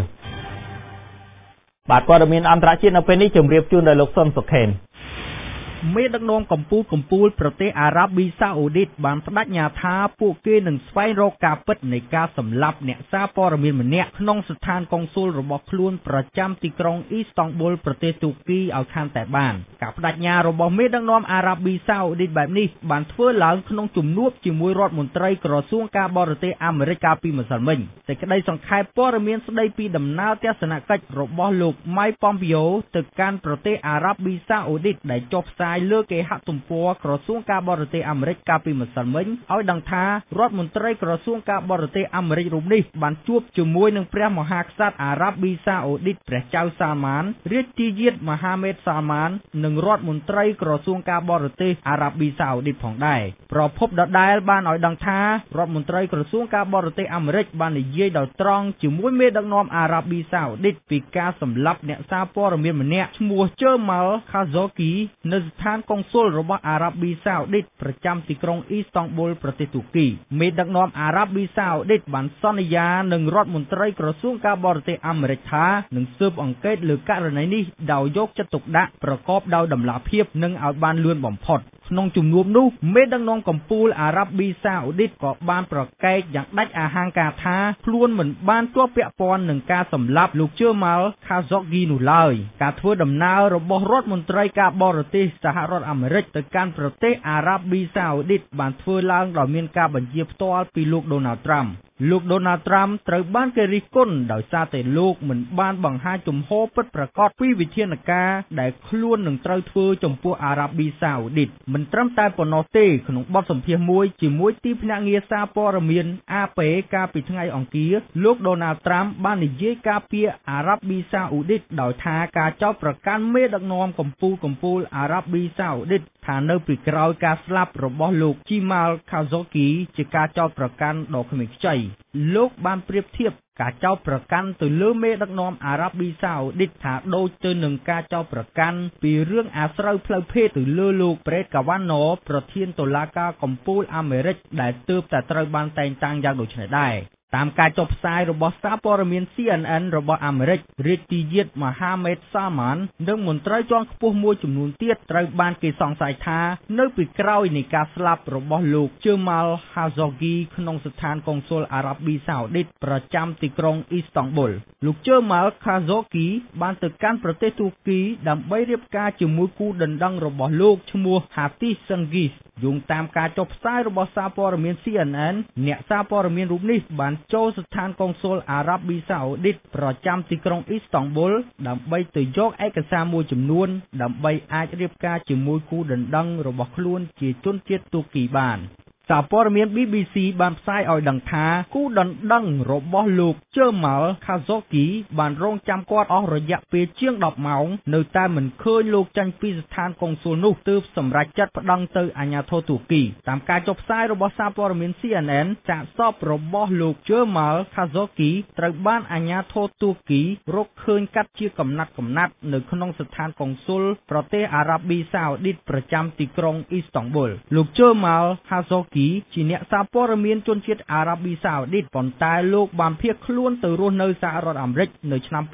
បាទព័ត៌មានអន្តរជាតិនៅពេលនេះជម្រាបជូនដល់លោកសុនសុខេនមេដឹកនាំកម្ពុជាប្រទេសអារ៉ាប៊ីសាអូឌីតបានបដិញ្ញាថាពួកគេនឹងស្វែងរកការពិតនៃការសម្លាប់អ្នកសារព័ត៌មានម្នាក់ក្នុងស្ថានកុងស៊ុលរបស់ខ្លួនប្រចាំទីក្រុងអ៊ីស្តង់ប៊ុលប្រទេសទូគីឲ្យខានតែបានការបដិញ្ញារបស់មេដឹកនាំអារ៉ាប៊ីសាអូឌីតបែបនេះបានធ្វើឡើងក្នុងជំនួបជាមួយរដ្ឋមន្ត្រីក្រសួងការបរទេសអាមេរិកកាលពីម្សិលមិញសេចក្តីសង្ខេបព័ត៌មានស្តីពីដំណើរទស្សនកិច្ចរបស់លោក Mike Pompeo ទៅកាន់ប្រទេសអារ៉ាប៊ីសាអូឌីតដែលចុះផ្សាយលើគេហទំព័រក្រសួងការបរទេសអាមេរិកកាលពីម្សិលមិញឲ្យដឹងថារដ្ឋមន្ត្រីក្រសួងការបរទេសអាមេរិករូបនេះបានជួបជាមួយនឹងព្រះមហាក្សត្រអារ៉ាប៊ីសាអូឌីតព្រះចៅសាម៉ានរាជាយាតមហាមេតសាម៉ាននិងរដ្ឋមន្ត្រីក្រសួងការបរទេសអារ៉ាប៊ីសាអូឌីតផងដែរប្រភពដដែលបានឲ្យដឹងថារដ្ឋមន្ត្រីក្រសួងការបរទេសអាមេរិកបាននិយាយដោយត្រង់ជាមួយមេដឹកនាំអារ៉ាប៊ីសាអូឌីតពីការសម្លាប់អ្នកសារព័ត៌មានម្នាក់ឈ្មោះជើម៉ាល់ខាហ្សូគីនៅស្ថានកុងស៊ុលរបស់អារ៉ាប៊ីសាអូឌីតប្រចាំទីក្រុងអ៊ីស្តង់ប៊ុលប្រទេសទូគីមេដឹកនាំអារ៉ាប៊ីសាអូឌីតបានសន្យានឹងរដ្ឋមន្ត្រីក្រសួងការបរទេសអាមេរិកថានឹងស៊ើបអង្កេតលើករណីនេះដោយយកចិត្តទុកដាក់ប្រកបដោយតម្លាភាពនិងឲ្យបានលឿនបំផុតក្នុងជំនួបនោះមេដឹកនាំកម្ពុជាអារ៉ាប៊ីសាអូឌីតក៏បានប្រកែកយ៉ាងដាច់អហង្ការថាខ្លួនមិនបានជាប់ពាក់ព័ន្ធនឹងការសម្លាប់លោកជើម៉ាល់ខាហ្សូគីនោះឡើយការធ្វើដំណើររបស់រដ្ឋមន្ត្រីការបរទេសសហរដ្ឋអាមេរិកទៅកាន់ប្រទេសអារ៉ាប៊ីសាអូឌីតបានធ្វើឡើងដោយមានការបញ្ជាផ្ទាល់ពីលោកដូណាល់ត្រាំលោកដូណាល់ត្រាំត្រូវបានគេរិះគន់ដោយសារតែលោកមិនបានបង្ហាញជំហរពិតប្រាកដពីវិធានការដែលខ្លួននឹងត្រូវធ្វើចំពោះអារ៉ាប៊ីសាអូឌីតមិនត្រឹមតែប៉ុណ្ណោះទេក្នុងបទសម្ភាសន៍មួយជាមួយទីភ្នាក់ងារសារព័ត៌មាន AP កាលពីថ្ងៃអង្គារលោកដូណាល់ត្រាំបាននិយាយការពារអារ៉ាប៊ីសាអូឌីតដោយថាការចោទប្រកាន់មេដឹកនាំកម្ពុជាអារ៉ាប៊ីសាអូឌីតថានៅពីក្រោយការស្លាប់របស់លោកជីម៉ាល់ខាហ្សូគីជាការចោទប្រកាន់ដ៏គ្មានខ្ចីលោកបានប្រៀបធៀបការចោទប្រកាន់ទៅលើមេដឹកនាំអារ៉ាប៊ីសាអូឌីតថាដូចទៅនឹងការចោទប្រកាន់ពីរឿងអាស្រូវផ្លូវភេទទៅលើលោកប្រេតកាវ៉ាណូប្រធានតុលាការកំពូលអាមេរិកដែលទើបតែត្រូវបានតែងតាំងយ៉ាងដូចនេះដែរតាមការចុះផ្សាយរបស់សារព័ត៌មាន CNN របស់អាមេរិករាជាយាតមហាមេតសាម៉ាននិងមន្ត្រីជាន់ខ្ពស់មួយចំនួនទៀតត្រូវបានគេសង្ស័យថានៅពីក្រោយនៃការស្លាប់របស់លោកជើម៉ាល់ហាហ្សូគីក្នុងស្ថានកុងស៊ុលអារ៉ាប៊ីសាអូឌីតប្រចាំទីក្រុងអ៊ីស្តង់ប៊ុលលោកជើម៉ាល់ខាហ្សូគីបានទៅកាន់ប្រទេសទូគីដើម្បីរៀបការជាមួយគូដណ្ដឹងរបស់លោកឈ្មោះហាទីសឹងហ្គីសយោងតាមការចុះផ្សាយរបស់សារព័ត៌មាន CNN អ្នកសារព័ត៌មានរូបនេះបានចូលស្ថានកុងស៊ុលអារ៉ាប៊ីសាអូឌីតប្រចាំទីក្រុងអ៊ីស្តង់ប៊ុលដើម្បីទៅយកឯកសារមួយចំនួនដើម្បីអាចរៀបការជាមួយគូដណ្ដឹងរបស់ខ្លួនជាជនជាតិទូគីបានសារព័ត៌មាន BBC បានផ្សាយឲ្យដឹងថាគូដណ្ដឹងរបស់លោកជើម៉ាល់ខាហ្សូគីបានរងចាំគាត់អស់រយៈពេលជាង10ម៉ោងនៅតែមិនឃើញលោកចេញពីស្ថានកុងស៊ុលនោះទើបសម្រេចចិត្តប្តឹងទៅអាជ្ញាធរទូគីតាមការចុះផ្សាយរបស់សារព័ត៌មាន CNN សាកសពរបស់លោកជើម៉ាល់ខាហ្សូគីត្រូវបានអាជ្ញាធរទូគីរកឃើញកាត់ជាកំណាត់នៅក្នុងស្ថានកុងស៊ុលប្រទេសអារ៉ាប៊ីសាអូឌីតប្រចាំទីក្រុងអ៊ីស្តង់ប៊ុលលោកជើម៉ាល់ខាហ្សូគីជាអ្នកសារព័ត៌មានជនជាតិអារ៉ាប៊ីសាអូឌីតប៉ុន្តែលោកបានភៀសខ្លួនទៅរស់នៅសហរដ្ឋអាមេរិកនៅឆ្នាំ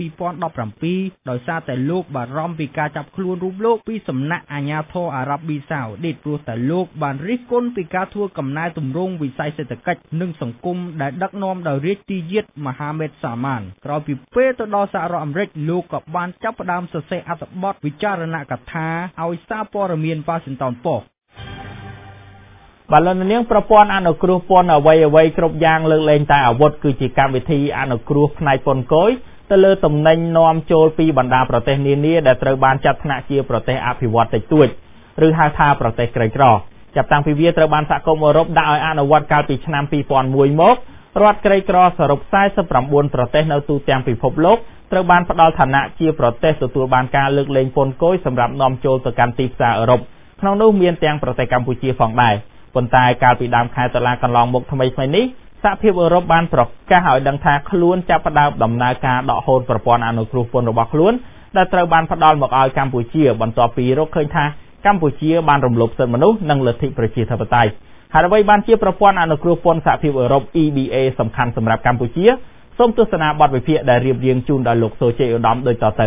2017ដោយសារតែលោកបារម្ភពីការចាប់ខ្លួនរូបលោកពីសំណាក់អាជ្ញាធរអារ៉ាប៊ីសាអូឌីតព្រោះតែលោកបានរិះគន់ពីការធ្វើកំណែទម្រង់វិស័យសេដ្ឋកិច្ចនិងសង្គមដែលដឹកនាំដោយរាជាយាតមហាមេតសាម៉ានក្រោយពីពេលទៅដល់សហរដ្ឋអាមេរិកលោកក៏បានចាប់ផ្ដើមសរសេរអត្ថបទវិចារណកថាឲ្យសារព័ត៌មាន Washington Post បាទលោកនាងប្រព័ន្ធអនុគ្រោះពន្ធអ្វីគ្រប់យ៉ាងលើកលែងតែអាវុធគឺជាកម្មវិធីអនុគ្រោះផ្នែកពន្ធគយទៅលើទំនិញនាំចូលពីបណ្ដាប្រទេសនានាដែលត្រូវបានចាត់ថ្នាក់ជាប្រទេសអភិវឌ្ឍតិចតួចឬហៅថាប្រទេសក្រីក្រចាប់តាំងពីវាត្រូវបានសហគមន៍អឺរ៉ុបដាក់ឲ្យអនុវត្តកាលពីឆ្នាំ2001មករដ្ឋក្រីក្រសរុប49ប្រទេសនៅទូទាំងពិភពលោកត្រូវបានផ្ដល់ឋានៈជាប្រទេសទទួលបានការលើកលែងពន្ធគយសម្រាប់នាំចូលទៅកាន់ទីផ្សារអឺរ៉ុបក្នុងនោះមានទាំងប្រទេសកម្ពុជាផងដែរប៉ុន្តែកាលពីដើមខែតុលាកន្លងមកថ្មីៗនេះសហភាពអឺរ៉ុបបានប្រកាសឲ្យដឹងថាខ្លួនចាប់ផ្ដើមដំណើរការដកហូតប្រព័ន្ធអនុគ្រោះពន្ធរបស់ខ្លួនដែលត្រូវបានផ្ដល់មកឲ្យកម្ពុជាបន្ទាប់ពីរកឃើញថាកម្ពុជាបានរំលោភសិទ្ធិមនុស្សនិងលទ្ធិប្រជាធិបតេយ្យហើយអ្វីបានជាប្រព័ន្ធអនុគ្រោះពន្ធសហភាពអឺរ៉ុប EBA សំខាន់សម្រាប់កម្ពុជាសូមទស្សនាបទវិភាគដែលរៀបរៀងជូនដោយលោកសូជ័យឧត្តមដូចតទៅ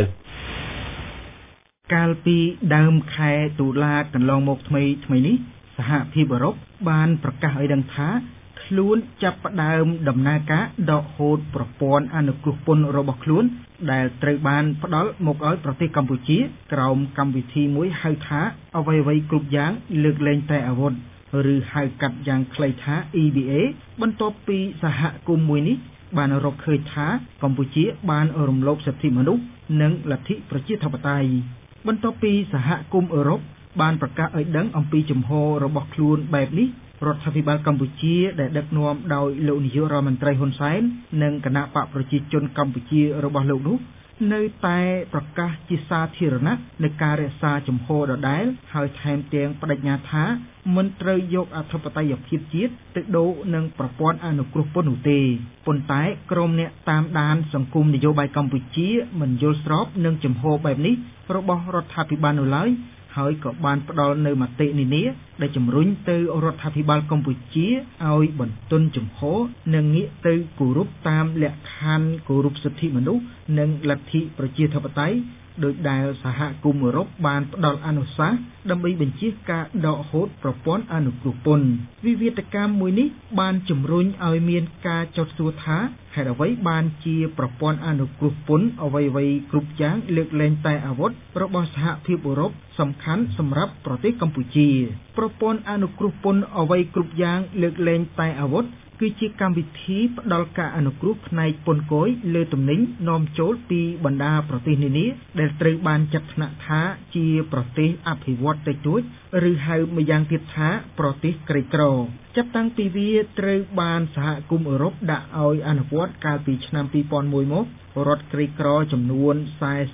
កាលពីដើមខែតុលាកន្លងមកថ្មីនេះសហភាពអឺរ៉ុបបានប្រកាសឲ្យដឹងថាខ្លួនចាប់ផ្ដើមដំណើរការដកហូតប្រព័ន្ធអនុគ្រោះពន្ធរបស់ខ្លួនដែលត្រូវបានផ្ដល់មកឲ្យប្រទេសកម្ពុជាក្រោមកម្មវិធីមួយហៅថាអ្វីៗគ្រប់យ៉ាងលើកលែងតែអាវុធឬហៅកាត់យ៉ាងខ្លីថា EBA បន្ទាប់ពីសហគមន៍មួយនេះបានរកឃើញថាកម្ពុជាបានរំលោភសិទ្ធិមនុស្សនិងលទ្ធិប្រជាធិបតេយ្យបន្ទាប់ពីសហគមន៍អឺរ៉ុបបានប្រកាសឲ្យដឹងអំពីជំហររបស់ខ្លួនបែបនេះរដ្ឋាភិបាលកម្ពុជាដែលដឹកនាំដោយលោកនាយករដ្ឋមន្ត្រីហ៊ុនសែននិងគណៈបកប្រជាជនកម្ពុជារបស់លោកនោះនៅតែប្រកាសជាសាធារណៈនៃការរក្សាជំហរដដែលហើយថែមទាំងបដិញ្ញាថាមិនត្រូវយកអធិបតេយ្យភាពជាតិទៅដូរនឹងប្រព័ន្ធអនុគ្រោះពន្ធនោះទេប៉ុន្តែក្រុមអ្នកតាមដានសង្គមនយោបាយកម្ពុជាមិនយល់ស្របនឹងជំហរបែបនេះរបស់រដ្ឋាភិបាលនៅឡើយហើយក៏បានផ្ដល់នៅមតិនានាដែលជំរុញទៅរដ្ឋាភិបាលកម្ពុជាឲ្យបន្ទន់ជំហរនិងងាកទៅគោរពតាមលក្ខខណ្ឌគោរពសិទ្ធិមនុស្សនិងលទ្ធិប្រជាធិបតេយ្យដោយដែលសហគមន៍អឺរ៉ុបបានផ្ដល់អនុសាសន៍ដើម្បីបញ្ជាការដកហូតប្រព័ន្ធអនុគ្រោះពន្ធវិវាទកម្មមួយនេះបានជំរុញឲ្យមានការចោទសួរថាហេតុអ្វីបានជាប្រព័ន្ធអនុគ្រោះពន្ធអ្វីៗគ្រប់យ៉ាងលើកលែងតែអាវុធរបស់សហភាពអឺរ៉ុបសំខាន់សម្រាប់ប្រទេសកម្ពុជាប្រព័ន្ធអនុគ្រោះពន្ធអ្វីគ្រប់យ៉ាងលើកលែងតែអាវុធគឺជាកម្មវិធីផ្ដល់ការអនុគ្រោះផ្នែកពន្ធគយលើទំនិញនាំចូលពីបណ្ដាប្រទេសនានាដែលត្រូវបានចាត់ថ្នាក់ថាជាប្រទេសអភិវឌ្ឍន៍តិចតួចឬហៅម្យ៉ាងទៀតថាប្រទេសក្រីក្រចាប់តាំងពីវាត្រូវបានសហគមន៍អឺរ៉ុបដាក់ឲ្យអនុវត្តកាលពីឆ្នាំ2001មករដ្ឋក្រីក្រចំនួន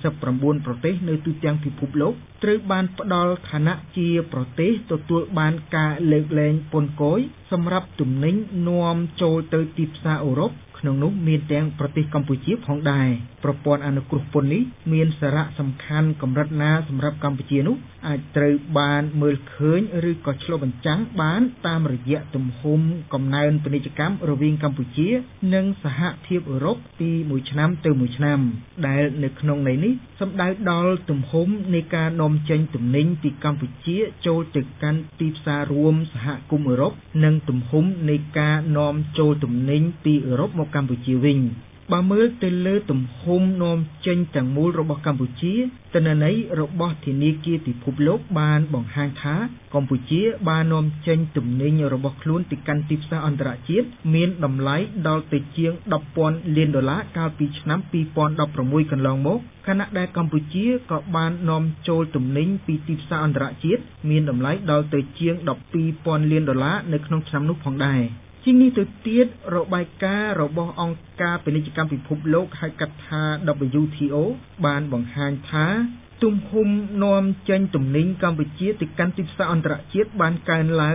49ប្រទេសនៅទូទាំងពិភពលោកត្រូវបានផ្ដល់ឋានៈជាប្រទេសទទួលបានការលើកលែងពន្ធគយសម្រាប់ទំនិញនាំចូលទៅទីផ្សារអឺរ៉ុបក្នុងនោះមានទាំងប្រទេសកម្ពុជាផងដែរប្រព័ន្ធអនុគ្រោះពន្ធនេះមានសារៈសំខាន់កម្រិតណាសម្រាប់កម្ពុជានោះអាចត្រូវបានមើលឃើញឬក៏ឆ្លុះបញ្ចាំងបានតាមរយៈទំហំកំណើនពាណិជ្ជកម្មរវាងកម្ពុជានិងសហភាពអឺរ៉ុបពីមួយឆ្នាំទៅមួយឆ្នាំដែលនៅក្នុងន័យនេះសំដៅដល់ទំហំនៃការនាំចេញទំនិញពីកម្ពុជាចូលទៅកាន់ទីផ្សាររួមសហគមន៍អឺរ៉ុបនិងទំហំនៃការនាំចូលទំនិញពីអឺរ៉ុបមកកម្ពុជាវិញបើមើលទៅលើទំហំនាំចេញទាំងមូលរបស់កម្ពុជាទិន្នន័យរបស់ធនាគារពិភពលោកបានបង្ហាញថាកម្ពុជាបាននាំចេញទំនិញរបស់ខ្លួនទៅកាន់ទីផ្សារអន្តរជាតិមានតម្លៃដល់ទៅជាង $10,000 លានកាលពីឆ្នាំ2016កន្លងមកខណៈដែលកម្ពុជាក៏បាននាំចូលទំនិញពីទីផ្សារអន្តរជាតិមានតម្លៃដល់ទៅជាង $12,000 លាននៅក្នុងឆ្នាំនោះផងដែរជាងនេះទៅទៀតរបាយការណ៍របស់អង្គការពាណិជ្ជកម្មពិភពលោកហៅកាត់ថា WTO បានបង្ហាញថាទំហំនាំចេញទំនិញកម្ពុជាទៅកាន់ទីផ្សារអន្តរជាតិបានកើនឡើង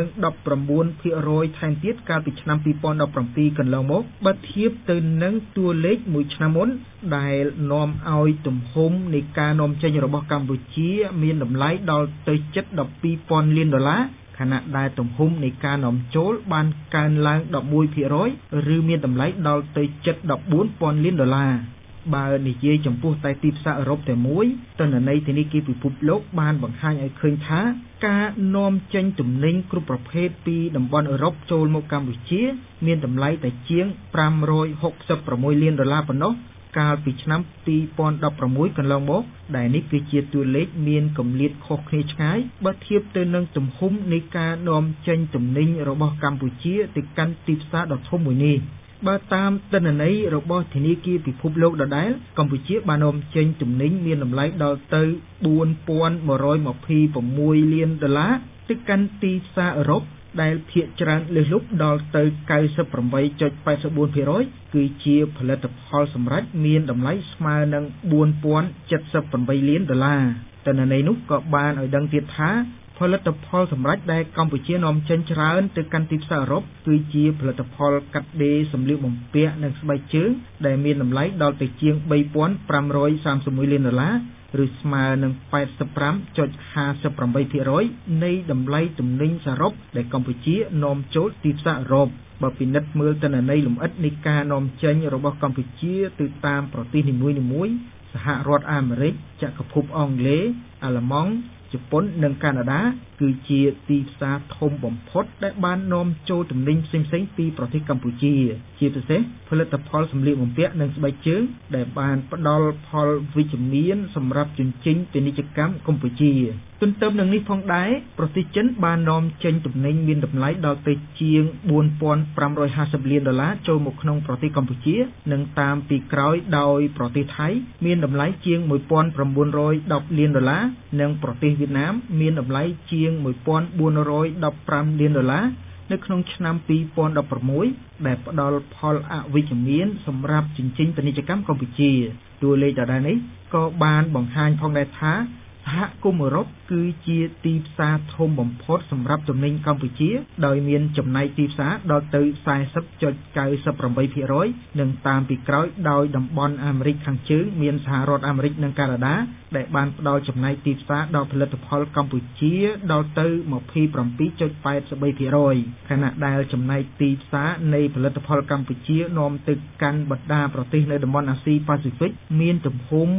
19% ថែមទៀតកាលពីឆ្នាំ2017កន្លងមកបើធៀបទៅនឹងតួលេខមួយឆ្នាំមុនដែលនាំឲ្យទំហំនៃការនាំចេញរបស់កម្ពុជាមានតម្លៃដល់ទៅជិត $12,000 លានខណៈដែលទំហំនៃការនាំចូលបានកើនឡើង 11% ឬមានតម្លៃដល់ទៅជិត $14,000 លានបើនិយាយចំពោះតែទីផ្សារអឺរ៉ុបតែមួយទិន្នន័យធនាគារពិភពលោកបានបង្ហាញឲ្យឃើញថាការនាំចេញទំនិញគ្រប់ប្រភេទពីតំបន់អឺរ៉ុបចូលមកកម្ពុជាមានតម្លៃតែជាង $566 លានប៉ុណ្ណោះកាលពីឆ្នាំ2016កន្លងមកដែលនេះគឺជាតួលេខមានកម្រិតខុសគ្នាឆ្ងាយបើធៀបទៅនឹងទំហំនៃការនាំចេញទំនិញរបស់កម្ពុជាទៅកាន់ទីផ្សារដ៏ធំមួយនេះបើតាមទិន្នន័យរបស់ធនាគារពិភពលោកដដែលកម្ពុជាបាននាំចេញទំនិញមានតម្លៃដល់ទៅ$4,126 លានទៅកាន់ទីផ្សារអឺរ៉ុបដែលភាគច្រើនលើសលប់ដល់ទៅ 98.84% គឺជាផលិតផលសម្រេចមានតម្លៃស្មើនឹង $4078 លានទិន្នន័យនោះក៏បានឲ្យដឹងទៀតថាផលិតផលសម្រេចដែលកម្ពុជានាំចេញច្រើនទៅកាន់ទីផ្សារអឺរ៉ុបគឺជាផលិតផលកាត់ដេរសម្លៀកបំពាក់និងស្បែកជើងដែលមានតម្លៃដល់ទៅជាង $3531 លាន ឬស្មើនឹង 85.58% នៃតម្លៃទំនិញសរុបដែលកម្ពុជានាំចូលទីផ្សារអឺរ៉ុបបើពិនិត្យមើលទិន្នន័យលម្អិតនៃការនាំចេញរបស់កម្ពុជាទៅតាមប្រទេសនីមួយៗសហរដ្ឋអាមេរិកចក្រភពអង់គ្លេសអាល្លឺម៉ង់ជប៉ុននិងកាណាដាគឺជាទីផ្សារធំបំផុតដែលបាននាំចូលទំនិញផ្សេងៗពីប្រទេសកម្ពុជាជាពិសេសផលិតផលសម្លៀកបំពាក់និងស្បែកជើងដែលបានផ្ដល់ផលវិជ្ជមានសម្រាប់ជញ្ជីងពាណិជ្ជកម្មកម្ពុជាទន្ទឹមនឹងនេះផងដែរប្រទេសចិនបាននាំចេញទំនិញមានតម្លៃដល់ទៅជាង $4550 លាន ចូលមកក្នុងប្រទេសកម្ពុជានិងតាមពីក្រោយដោយប្រទេសថៃមានតម្លៃជាង $1910 លាន និងប្រទេសវៀតណាមមានតម្លៃជាង $1415 លាន នៅក្នុងឆ្នាំ2016ដែលផ្ដល់ផលអវិជ្ជមានសម្រាប់ជញ្ជីងពាណិជ្ជកម្មកម្ពុជាតួលេខដដែលនេះក៏បានបង្ហាញផងដែរថាសហគមន៍អឺរ៉ុបគឺជាទីផ្សារធំបំផុតសម្រាប់ទំនិញកម្ពុជាដោយមានចំណែកទីផ្សារដល់ទៅ 40.98% និងតាមពីក្រោយដោយតំបន់អាមេរិកខាងជើងមានសហរដ្ឋអាមេរិកនិងកាណាដាដែលបានផ្ដល់ចំណែកទីផ្សារដល់ផលិតផលកម្ពុជាដល់ទៅ 27.83% ខណៈដែលចំណែកទីផ្សារនៃផលិតផលកម្ពុជានាំទៅកាន់បណ្ដាប្រទេសនៅតំបន់អាស៊ីប៉ាស៊ីហ្វិកមានទំហំ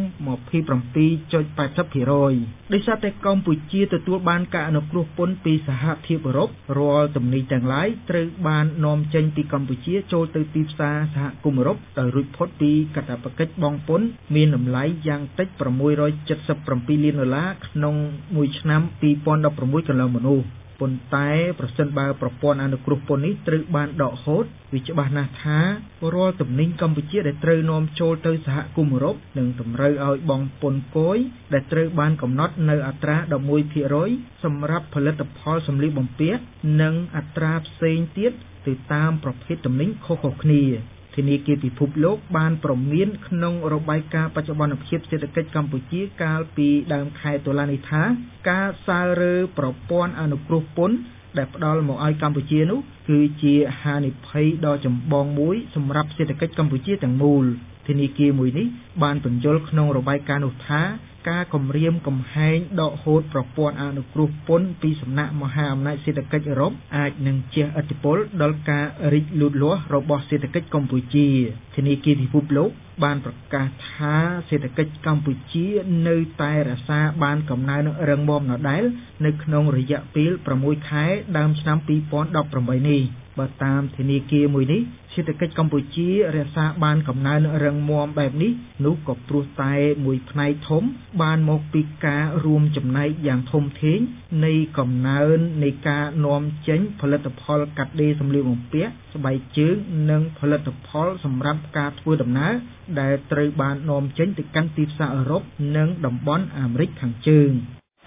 27.80% ដោយសារតែកម្ពុជាទទួលបានការអនុគ្រោះពន្ធពីសហភាពអឺរ៉ុបរាល់ទំនិញទាំងឡាយត្រូវបាននាំចេញពីកម្ពុជាចូលទៅទីផ្សារសហគមន៍អឺរ៉ុបដោយរួចផុតពីកាតព្វកិច្ចបង់ពន្ធមានតម្លៃយ៉ាងតិច$677 លានក្នុងមួយឆ្នាំ2016កន្លងមកនោះប៉ុន្តែប្រសិនបើប្រព័ន្ធអនុគ្រោះពន្ធនេះត្រូវបានដកហូតវាច្បាស់ណាស់ថារាល់ទំនិញកម្ពុជាដែលត្រូវនាំចូលទៅសហគមន៍អឺរ៉ុបនឹងតម្រូវឲ្យបង់ពន្ធគយដែលត្រូវបានកំណត់នៅអត្រា 11% សម្រាប់ផលិតផលសម្លៀកបំពាក់និងអត្រាផ្សេងទៀតទៅតាមប្រភេទទំនិញខុសៗគ្នាធនាគារពិភពលោកបានប្រមានក្នុងរបាយការណ៍បច្ចុប្បន្នភាពសេដ្ឋកិច្ចកម្ពុជាកាលពីដើមខែតុលានេះថាការសើរើប្រព័ន្ធអនុគ្រោះពន្ធដែលផ្ដល់មកឲ្យកម្ពុជានោះគឺជាហានិភ័យដ៏ចម្បងមួយសម្រាប់សេដ្ឋកិច្ចកម្ពុជាទាំងមូលធនាគារមួយនេះបានបញ្យល់ក្នុងរបាយការណ៍នោះថាការគំរាមកំហែងដកហូតប្រព័ន្ធអនុគ្រោះពន្ធពីសំណាក់មហាអំណាចសេដ្ឋកិច្ចអឺរ៉ុបអាចនឹងជះឥទ្ធិពលដល់ការរីកលូតលាស់របស់សេដ្ឋកិច្ចកម្ពុជាធនាគារពិភពលោកបានប្រកាសថាសេដ្ឋកិច្ចកម្ពុជានៅតែរក្សាបានកំណើនរឹងមាំដដែលនៅក្នុងរយៈពេល6ខែដើមឆ្នាំ2018នេះបើតាមធនាគារមួយនេះសេដ្ឋកិច្ចកម្ពុជារក្សាបានកំណើនរឹងមាំបែបនេះនោះក៏ព្រោះតែមួយផ្នែកធំបានមកពីការរួមចំណែកយ៉ាងធំធេងនៃកំណើននៃការនាំចេញផលិតផលកាត់ដេរសម្លៀកបំពាក់ស្បែកជើងនិងផលិតផលសម្រាប់ការធ្វើដំណើរដែលត្រូវបាននាំចេញទៅកាន់ទីផ្សារអឺរ៉ុបនិងតំបន់អាមេរិកខាងជើង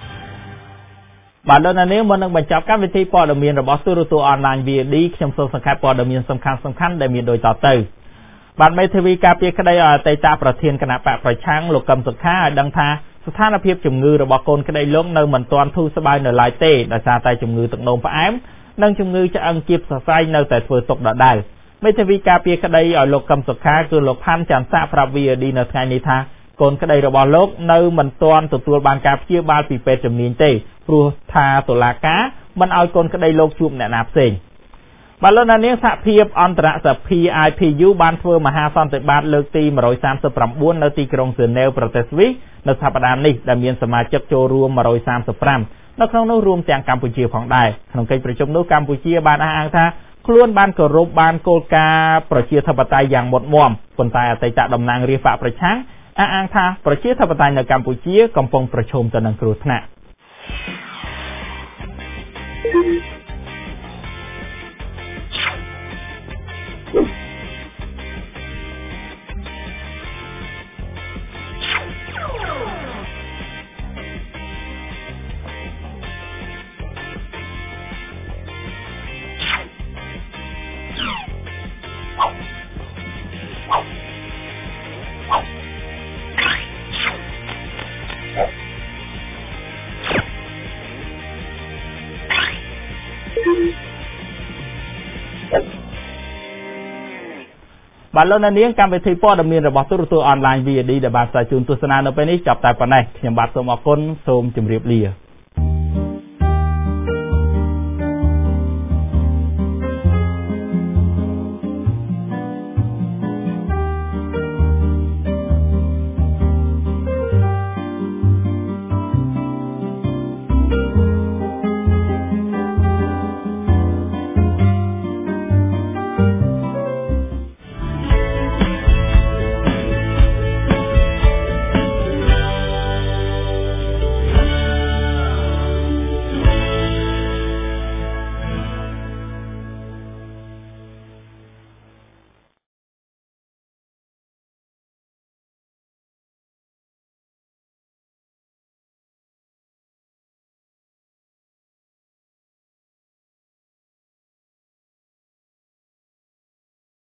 បាទលោកអ្នកនាងមុននឹងបញ្ចប់កម្មវិធីព័ត៌មានរបស់ទូរទស្សន៍អនឡាញ VOD ខ្ញុំសូមសង្ខេបព័ត៌មានសំខាន់ៗដែលមានដូចតទៅបាទមេធាវីការពារក្តីឲ្យអតីតប្រធានគណៈបកប្រឆាំងលោកកឹមសុខាឲ្យដឹងថាស្ថានភាពជំងឺរបស់កូនក្តីលោកនៅមិនទាន់ធូរស្បើយនៅឡើយទេដោយសារតែជំងឺទឹកនោមផ្អែមនិងជំងឺឆ្អឹងជាតិសរសៃនៅតែធ្វើទុកដដែលមេធាវីការពារក្តីឲ្យលោកកឹមសុខាគឺលោកផាន់ច័ន្ទស័កប្រាប់ VOD នៅថ្ងៃនេះថាកូនក្តីរបស់លោកនៅមិនទាន់ទទួលបានការព្យាបាលពីពេទ្យជំនាញទេព្រោះថាតុលាការមិនឲ្យកូនក្តីលោកជួបអ្នកណាផ្សេងបាទលោកអ្នកនាងសហភាពអន្តរសភា IPU បានធ្វើមហាសន្និបាតលើកទី139នៅទីក្រុងហ្សឺណែវប្រទេសស្វីសនៅសប្តាហ៍នេះដែលមានសមាជិកចូលរួម135នៅក្នុងនោះរួមទាំងកម្ពុជាផងដែរក្នុងកិច្ចប្រជុំនោះកម្ពុជាបានអះអាងថាខ្លួនបានគោរពបានគោលការណ៍ប្រជាធិបតេយ្យយ៉ាងមុតមាំប៉ុន្តែអតីតតំណាងរាស្ត្របកប្រឆាំងអះអាងថាប្រជាធិបតេយ្យនៅកម្ពុជាកំពុងប្រឈមទៅនឹងគ្រោះថ្នាក់បាទលោកអ្នកនាងកម្មវិធីព័ត៌មានរបស់ទូរទស្សន៍អនឡាញ VOD ដែលបានផ្សាយជូនទស្សនានៅពេលនេះចាប់តែប៉ុណ្ណេះខ្ញុំបាទសូមអរគុណសូមជម្រាបលា